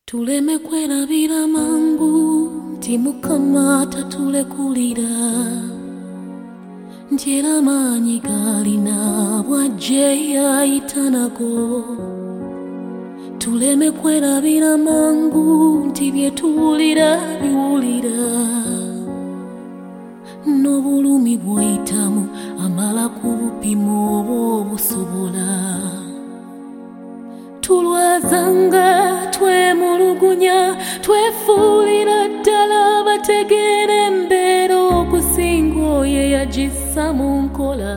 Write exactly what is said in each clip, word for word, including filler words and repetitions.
Tuleme kwerabira mangu nti Mukama tatulekulira, nti era maanyi galina bw'ajja yayita nago. Tuleme kwerabira mangu nti bye tuwulira biwulira, n'obulumi bw'oyitamu amala ku bupimo oba obusobola. Tulwazanga twemulugunya twefuulira ddala bategeera embeera okusinga oyo eyagissa mu nkola.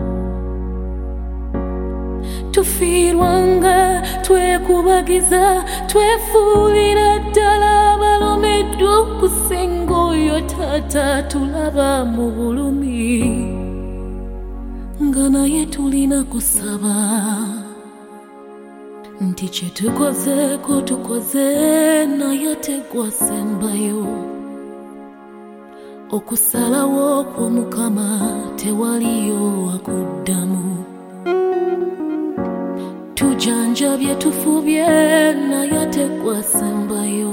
Tufiirwanga twekubagiza twefuulira ddala balomeddwa okusinga oyo taata tulaba mu bulumi, nga naye tulina kusaba nti kye tukozeeko tukoze naye tegwasembayo. Okusalawo kw'Omukama tewaliyo akuddamu. Tujanjabye tufubye naye tegwasembayo.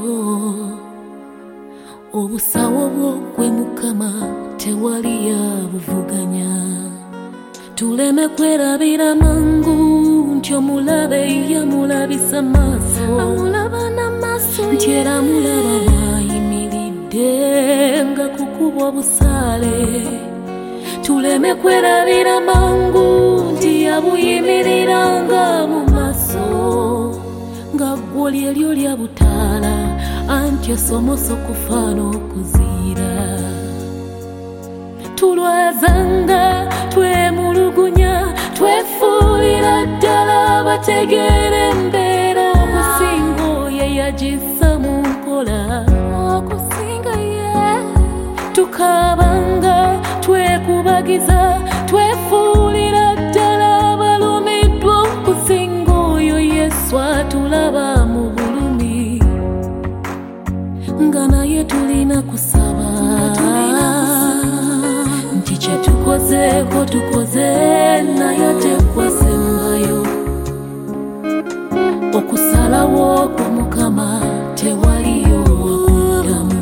Obusawo bw'ogwe Mukama tewali yabuvuganya. Tuleme kwerabira mangu nti omulabe yamulabisa maaso, amulaba n'amaaso nti era mulaba bw'ayimiridde nga kukubwa obusaale. Tuleme kwerabira mangu nti yabuyimiriranga mu maaso, nga ggwo lyelyo lya butaala anti osomosa okufa n'okuziira. Tulwazanga twemulugunya twefuulira ddala bategeera embeera okusinga oyo eyagissa mu nkola. Okusinga ye tukaabanga twekubagiza twefuulira ddala balumiddwa okusinga oyo Yesu atulaba mu bulumi, nga naye tulina kusaba nti kye tukozeeko tukoze naye tekwasembayo. Okusalawo kw'Omukama tewaliyo akuddamu.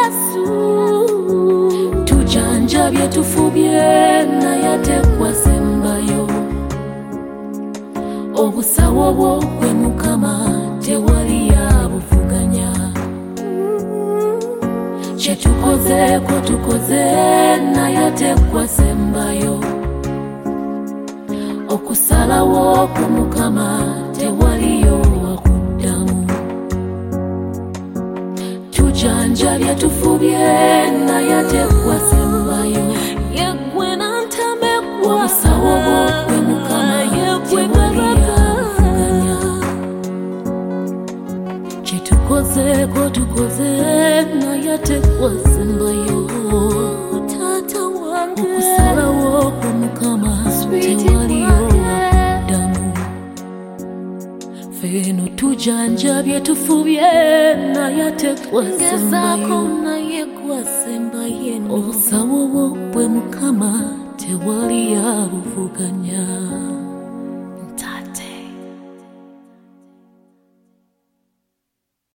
Tujanjabye tufubye naye tekwasembayo. Obusawo bw'ogwe Mukama tewali yabuvuganya. Kye tukozeeko tukoze naye tekwasembayo. Okusalawo kw'Omukama tewaliyo akuddamu. Tujanjabye tufubye naye tekwasembayo. Yeggwe n'antame ggwa obusawo bw'ogwe Mukama tewali yabuvuganya. Kye tukozeeko tukoze naye tekwasembayo. Taata wange okusalawo kw'Omukama tewaliyo akuddamu. Feno tujanjabye tufubye naye tekwasembayo. Naye gwasembaye obusawo bw'ogwe Mukama tewali yabuvuganya.